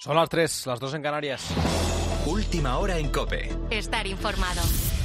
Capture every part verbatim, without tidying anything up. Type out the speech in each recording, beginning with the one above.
Son las tres, las dos en Canarias. Última hora en COPE. Estar informado.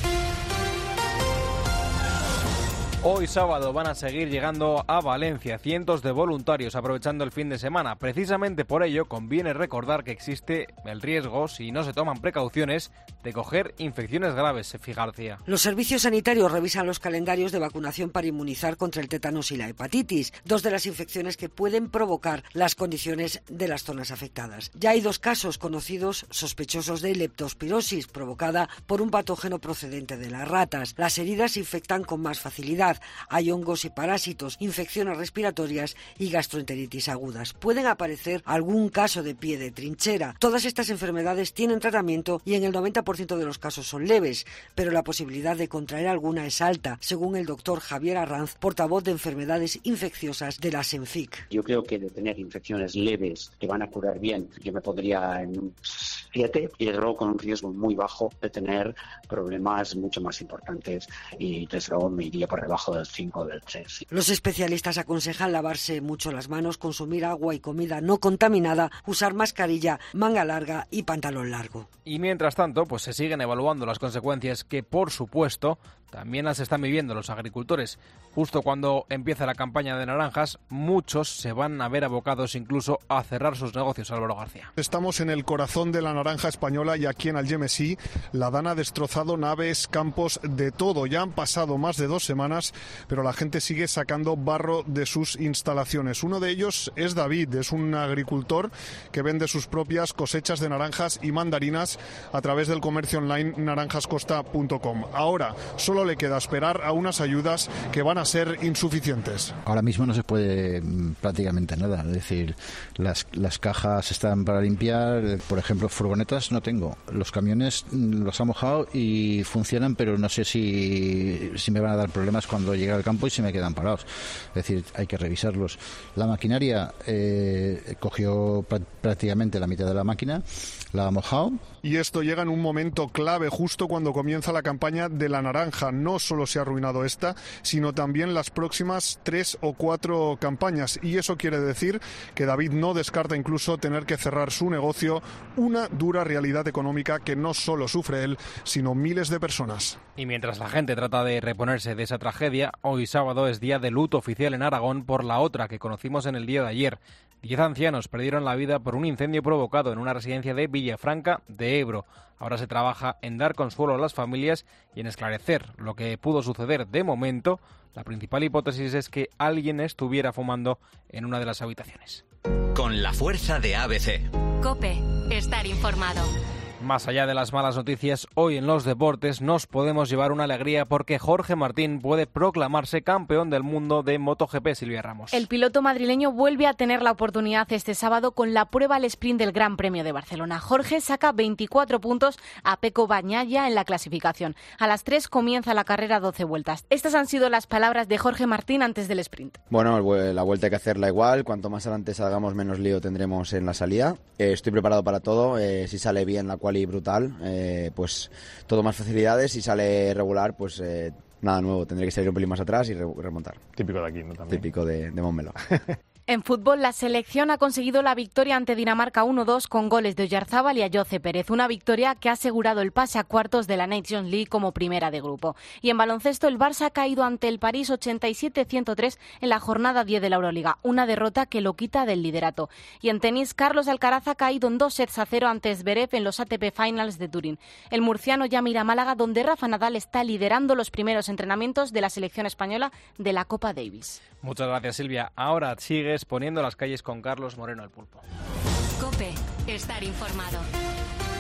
Hoy sábado van a seguir llegando a Valencia cientos de voluntarios aprovechando el fin de semana. Precisamente por ello conviene recordar que existe el riesgo, si no se toman precauciones, de coger infecciones graves, Sefi García. Los servicios sanitarios revisan los calendarios de vacunación para inmunizar contra el tétanos y la hepatitis, dos de las infecciones que pueden provocar las condiciones de las zonas afectadas. Ya hay dos casos conocidos sospechosos de leptospirosis provocada por un patógeno procedente de las ratas. Las heridas se infectan con más facilidad. Hay hongos y parásitos, infecciones respiratorias y gastroenteritis agudas. Pueden aparecer algún caso de pie de trinchera. Todas estas enfermedades tienen tratamiento y en el noventa por ciento de los casos son leves, pero la posibilidad de contraer alguna es alta, según el doctor Javier Arranz, portavoz de enfermedades infecciosas de la SENFIC. Yo creo que de tener infecciones leves que van a curar bien, yo me pondría en un siete y desde luego con un riesgo muy bajo de tener problemas mucho más importantes y desde luego me iría por debajo del cinco o del tres. Los especialistas aconsejan lavarse mucho las manos, consumir agua y comida no contaminada, usar mascarilla, manga larga y pantalón largo. Y mientras tanto, pues se siguen evaluando las consecuencias que, por supuesto, también las están viviendo los agricultores. Justo cuando empieza la campaña de naranjas, muchos se van a ver abocados incluso a cerrar sus negocios. Álvaro García. Estamos en el corazón de la naranja española y aquí en Algemesí la DAN ha destrozado naves, campos, de todo. Ya han pasado más de dos semanas, pero la gente sigue sacando barro de sus instalaciones. Uno de ellos es David, es un agricultor que vende sus propias cosechas de naranjas y mandarinas a través del comercio online naranjascosta punto com. Ahora solo le queda esperar a unas ayudas que van a ser insuficientes. Ahora mismo no se puede prácticamente nada, es decir, las, las cajas están para limpiar, por ejemplo, furgonetas no tengo, los camiones los ha mojado y funcionan, pero no sé si, si me van a dar problemas cuando llegue al campo y se me quedan parados, es decir, hay que revisarlos. La maquinaria eh, cogió pr- prácticamente la mitad de la máquina, la ha mojado. Y esto llega en un momento clave justo cuando comienza la campaña de la naranja. No solo se ha arruinado esta, sino también las próximas tres o cuatro campañas. Y eso quiere decir que David no descarta incluso tener que cerrar su negocio, una dura realidad económica que no solo sufre él, sino miles de personas. Y mientras la gente trata de reponerse de esa tragedia, hoy sábado es día de luto oficial en Aragón por la otra que conocimos en el día de ayer. Diez ancianos perdieron la vida por un incendio provocado en una residencia de Villafranca de Ebro. Ahora se trabaja en dar consuelo a las familias y en esclarecer lo que pudo suceder. De momento, la principal hipótesis es que alguien estuviera fumando en una de las habitaciones. Con la fuerza de A B C. COPE. Estar informado. Más allá de las malas noticias, hoy en los deportes nos podemos llevar una alegría porque Jorge Martín puede proclamarse campeón del mundo de MotoGP, Silvia Ramos. El piloto madrileño vuelve a tener la oportunidad este sábado con la prueba al sprint del Gran Premio de Barcelona. Jorge saca veinticuatro puntos a Pecco Bagnaia en la clasificación. A las tres comienza la carrera doce vueltas. Estas han sido las palabras de Jorge Martín antes del sprint. Bueno, la vuelta hay que hacerla igual. Cuanto más adelante salgamos, menos lío tendremos en la salida. Eh, estoy preparado para todo. Eh, si sale bien la quali brutal, eh, pues todo más facilidades. Si sale regular, pues eh, nada nuevo. Tendré que salir un pelín más atrás y re- remontar. Típico de aquí, ¿no? También. Típico de, de Montmeló. En fútbol, la selección ha conseguido la victoria ante Dinamarca uno dos con goles de Oyarzábal y Ayoce Pérez. Una victoria que ha asegurado el pase a cuartos de la Nations League como primera de grupo. Y en baloncesto, el Barça ha caído ante el París ochenta y siete a ciento tres en la jornada diez de la Euroliga. Una derrota que lo quita del liderato. Y en tenis, Carlos Alcaraz ha caído en dos sets a cero ante Zverev en los A T P Finals de Turín. El murciano ya mira a Málaga, donde Rafa Nadal está liderando los primeros entrenamientos de la selección española de la Copa Davis. Muchas gracias, Silvia. Ahora sigues poniendo las calles con Carlos Moreno el Pulpo. COPE. Estar informado.